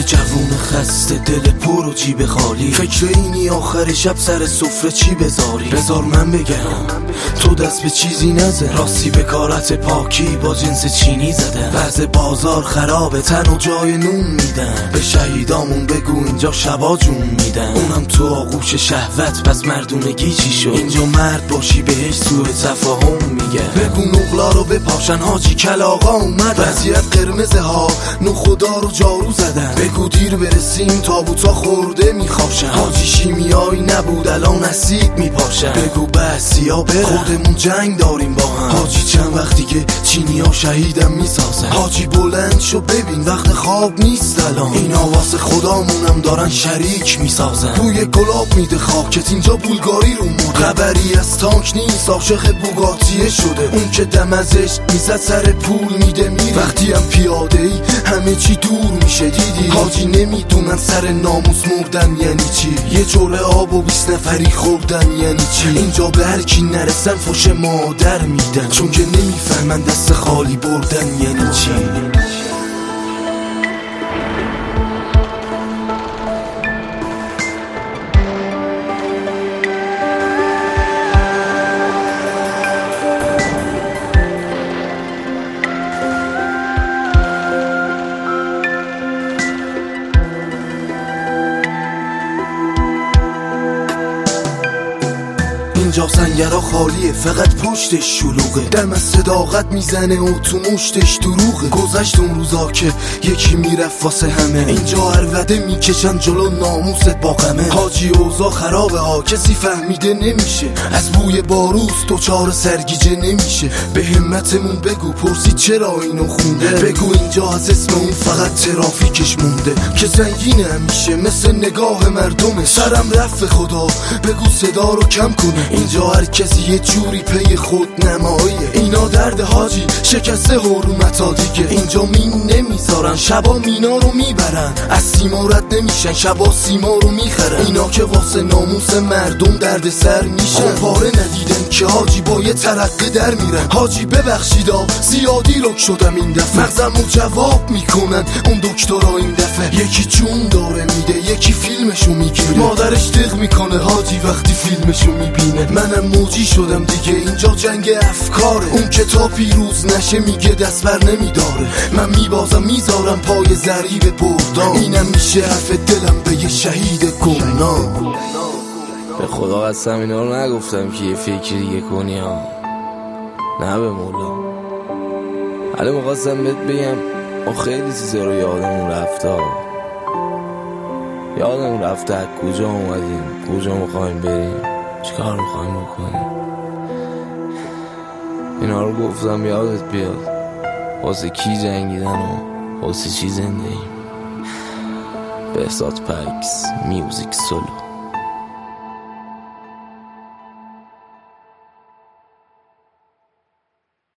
که جوون خسته دل پر و جیب خالی، فکر اینی آخر شب سر سفره چی بذاری. بذار من بگم تو دست به چیزی نزن، راستی به کارت پاکی با جنس چینی زدن. وضع بازار خرابه، تن و جای نون میدن. به شهیدامون بگو اینجا شبا جون میدن، اونم تو آغوش شهوت. پس مردونگی چی شد؟ اینجا مرد باشی بهش سوء تفاهم میگه. بگو نقلا رو بپاشن حاجی کلاغا اومد. وضعیت قرمزه ها نو خدا رو جارو زدن. بگو دیر برسیم تابوتا خورده میخواشن، حاجی شیمیایی نبود الان اسید میپاشن. بگو بسیا بره خودمون جنگ داریم با هم، حاجی چند وقتی که چینی ها شهیدم میسازن. حاجی بلند شو ببین وقت خواب نیست الان، این واسه خدامونم دارن شریک میسازن. توی گلاب میده خاکت اینجا بولگاری رو مرده. خبری از تانک نیست عاشق بوگاتیه شده، اون که دم ازش میزد سر پول میده میره. وقتی هم پیاده ای همه چی دور میشه دیدی، حاجی نمیدونن سر ناموس مردن یعنی چی، یه جوله آب و 20 نفری خوردن یعنی چی. اینجا به هر کی نرسن فوش مادر میدن، چون که نمیفهمن دست خالی بردن یعنی چی. اینجا سنگرها خالیه فقط پشتش شلوغه، دم از صداقت میزنه و تو مشتش دروغه. گذشت اون روزا که یکی میرفت واسه همه، اینجا عربده میکشن جلو ناموست با غمه. حاجی اوضاع خرابه ها کسی فهمیده نمیشه، از بوی باروس دوچار سرگیجه نمیشه. به همتمون بگو پرسی چرا اینو خونده، بگو اینجا از اسم اون فقط ترافیکش مونده که سنگینه همیشه مثل نگاه مردمه. سرم رفت خدا بگو صدا رو کم کنه، اینجا هر کسی یه جوری پی خود نماییه. اینا درد حاجی شکسته حرمتا دیگه، اینجا مین نمیذارن شبا مینا رو میبرن، از سیما رد نمیشن شبا سیما رو میخرن. اینا که واسه ناموس مردم درد سر میشن، پاره ندیدن که حاجی با یه ترقه در میرن. حاجی ببخشیدا زیادی رک شدم این دفعه، مغزمو جواب میکنن اون دکترها این دفعه. یکی جون داره میده یکی فیلمشو میگیره، مادرش دق میکنه حاجی وقتی فیلمشو میبینه. منم موجی شدم دیگه اینجا جنگ افکاره، اون که تا پیروز نشه میگه دست بر نمیداره. من میبازم میذارم پای ضریب بردام، اینم میشه حرف دلم به یه شهید گمنام. به خدا قسم اینا رو نگفتم که یه فکر دیگه کنی ها، نه به مولا. حالا میخواستم بهت بگم ما خیلی چیزا رو یادمون رفته، یادمون رفته از کجا اومدیم کجا میخوایم بریم چیکار میخوایم بکنیم. اینا رو گفتم یادت بیاد واسه کی جنگیدن و واسه چی زنده ایم. بهزاد پکس میوزیک سولو.